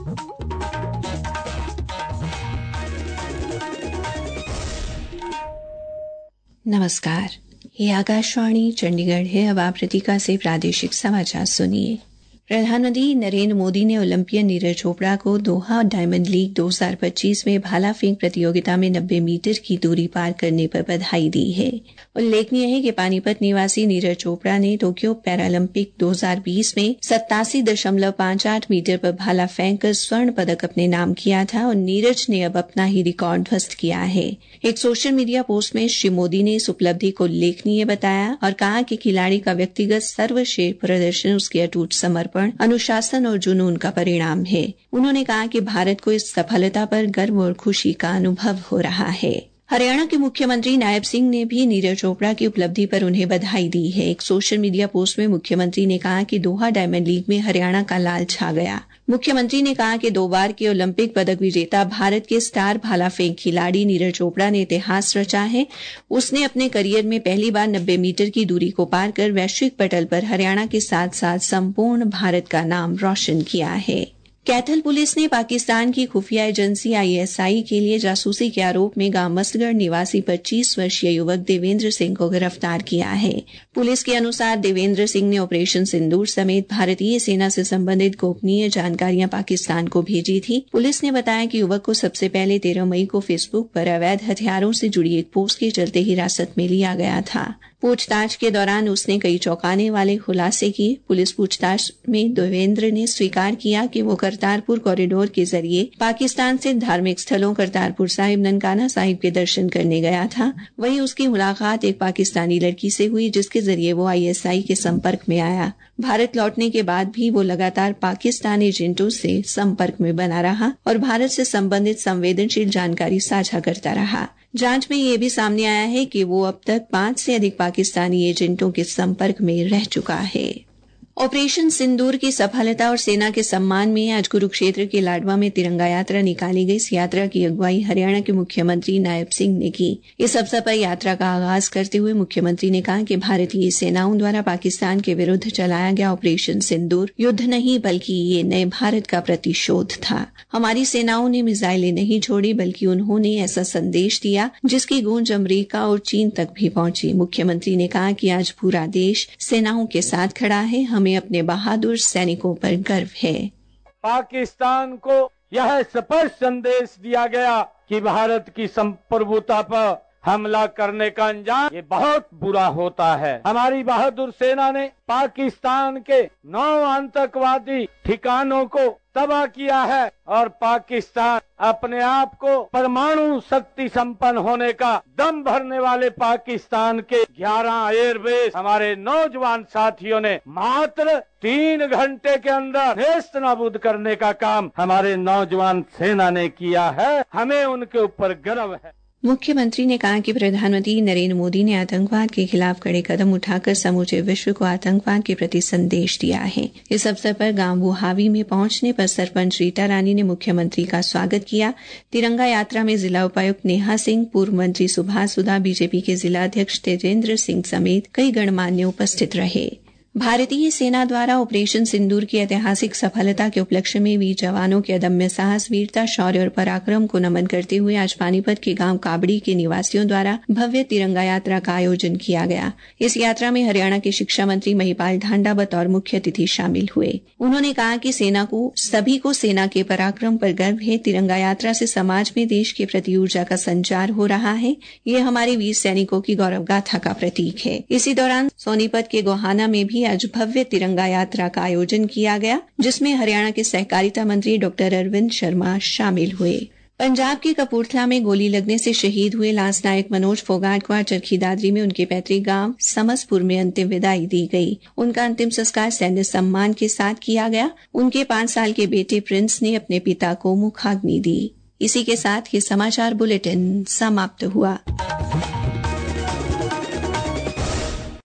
नमस्कार, ये आकाशवाणी चंडीगढ़ है। अब आप रितिका से प्रादेशिक समाचार सुनिए। प्रधानमंत्री नरेंद्र मोदी ने ओलंपियन नीरज चोपड़ा को दोहा डायमंड लीग 2025 में भाला फेंक प्रतियोगिता में 90 मीटर की दूरी पार करने पर बधाई दी है। उल्लेखनीय है कि पानीपत निवासी नीरज चोपड़ा ने टोक्यो पैरालंपिक 2020 में 87.58 मीटर पर भाला फेंक कर स्वर्ण पदक अपने नाम किया था और नीरज ने अब अपना ही रिकॉर्ड ध्वस्त किया है। एक सोशल मीडिया पोस्ट में श्री मोदी ने इस उपलब्धि को उल्लेखनीय बताया और कहा कि खिलाड़ी का व्यक्तिगत सर्वश्रेष्ठ प्रदर्शन उसके अटूट समर्पण, अनुशासन और जुनून का परिणाम है। उन्होंने कहा कि भारत को इस सफलता पर गर्व और खुशी का अनुभव हो रहा है। हरियाणा के मुख्यमंत्री नायब सिंह ने भी नीरज चोपड़ा की उपलब्धि पर उन्हें बधाई दी है। एक सोशल मीडिया पोस्ट में मुख्यमंत्री ने कहा कि दोहा डायमंड लीग में हरियाणा का लाल छा गया। मुख्यमंत्री ने कहा कि 2 बार के ओलंपिक पदक विजेता भारत के स्टार भाला फेंक खिलाड़ी नीरज चोपड़ा ने इतिहास रचा है। उसने अपने करियर में पहली बार 90 मीटर की दूरी को पार कर वैश्विक पटल पर हरियाणा के साथ साथ संपूर्ण भारत का नाम रोशन किया है। कैथल पुलिस ने पाकिस्तान की खुफिया एजेंसी ISI के लिए जासूसी के आरोप में गांव मस्तगढ़ निवासी 25 वर्षीय युवक देवेंद्र सिंह को गिरफ्तार किया है। पुलिस के अनुसार देवेंद्र सिंह ने ऑपरेशन सिंदूर समेत भारतीय सेना से संबंधित गोपनीय जानकारियां पाकिस्तान को भेजी थी। पुलिस ने बताया कि युवक को सबसे पहले 13 मई को फेसबुक पर अवैध हथियारों से जुड़ी एक पोस्ट के चलते हिरासत में लिया गया था। पूछताछ के दौरान उसने कई चौंकाने वाले खुलासे किए। पुलिस पूछताछ में देवेंद्र ने स्वीकार किया कि वो करतारपुर कॉरिडोर के जरिए पाकिस्तान से धार्मिक स्थलों करतारपुर साहिब, ननकाना साहिब के दर्शन करने गया था। वहीं उसकी मुलाकात एक पाकिस्तानी लड़की से हुई जिसके जरिए वो ISI के संपर्क में आया। भारत लौटने के बाद भी वो लगातार पाकिस्तानी एजेंटों से संपर्क में बना रहा और भारत से संबंधित संवेदनशील जानकारी साझा करता रहा। जांच में यह भी सामने आया है कि वो अब तक 5 से अधिक पाकिस्तानी एजेंटों के संपर्क में रह चुका है। ऑपरेशन सिंदूर की सफलता और सेना के सम्मान में आज कुरुक्षेत्र के लाडवा में तिरंगा यात्रा निकाली गई। इस यात्रा की अगुवाई हरियाणा के मुख्यमंत्री नायब सिंह ने की। इस अवसर पर यात्रा का आगाज करते हुए मुख्यमंत्री ने कहा कि भारतीय सेनाओं द्वारा पाकिस्तान के विरुद्ध चलाया गया ऑपरेशन सिंदूर युद्ध नहीं बल्कि ये नए भारत का प्रतिशोध था। हमारी सेनाओं ने मिसाइलें नहीं छोड़ी बल्कि उन्होंने ऐसा संदेश दिया जिसकी गूंज अमेरिका और चीन तक भी पहुंची। मुख्यमंत्री ने कहा कि आज पूरा देश सेनाओं के साथ खड़ा है। हमें अपने बहादुर सैनिकों पर गर्व है। पाकिस्तान को यह स्पष्ट संदेश दिया गया कि भारत की संप्रभुता पर हमला करने का अंजाम ये बहुत बुरा होता है। हमारी बहादुर सेना ने पाकिस्तान के 9 आतंकवादी ठिकानों को तबाह किया है और पाकिस्तान अपने आप को परमाणु शक्ति संपन्न होने का दम भरने वाले पाकिस्तान के 11 एयरबेस हमारे नौजवान साथियों ने मात्र 3 घंटे के अंदर नेस्त नाबूद करने का काम हमारे नौजवान सेना ने किया है। हमें उनके ऊपर गर्व है। मुख्यमंत्री ने कहा कि प्रधानमंत्री नरेंद्र मोदी ने आतंकवाद के खिलाफ कड़े कदम उठाकर समूचे विश्व को आतंकवाद के प्रति संदेश दिया है। इस अवसर पर गांव बुहावी में पहुंचने पर सरपंच रीटा रानी ने मुख्यमंत्री का स्वागत किया। तिरंगा यात्रा में जिला उपायुक्त नेहा सिंह, पूर्व मंत्री सुभाष सुधा, बीजेपी के जिला अध्यक्ष तेजेंद्र सिंह समेत कई गणमान्य उपस्थित रहे। भारतीय सेना द्वारा ऑपरेशन सिंदूर की ऐतिहासिक सफलता के उपलक्ष्य में वीर जवानों के अदम्य साहस, वीरता, शौर्य और पराक्रम को नमन करते हुए आज पानीपत के गांव काबड़ी के निवासियों द्वारा भव्य तिरंगा यात्रा का आयोजन किया गया। इस यात्रा में हरियाणा के शिक्षा मंत्री महिपाल ढांडा बतौर मुख्य अतिथि शामिल हुए। उन्होंने कहा कि सभी को सेना के पराक्रम पर गर्व है। तिरंगा यात्रा से समाज में देश के प्रति ऊर्जा का संचार हो रहा है। ये हमारे वीर सैनिकों की गौरव गाथा का प्रतीक है। इसी दौरान सोनीपत के गोहाना में भी आज भव्य तिरंगा यात्रा का आयोजन किया गया जिसमें हरियाणा के सहकारिता मंत्री डॉक्टर अरविंद शर्मा शामिल हुए। पंजाब के कपूरथला में गोली लगने से शहीद हुए लांस नायक मनोज फोगाट को चरखी दादरी में उनके पैतृक गांव समसपुर में अंतिम विदाई दी गई। उनका अंतिम संस्कार सैन्य सम्मान के साथ किया गया। उनके 5 साल के बेटे प्रिंस ने अपने पिता को मुखाग्नि दी। इसी के साथ ये समाचार बुलेटिन समाप्त हुआ।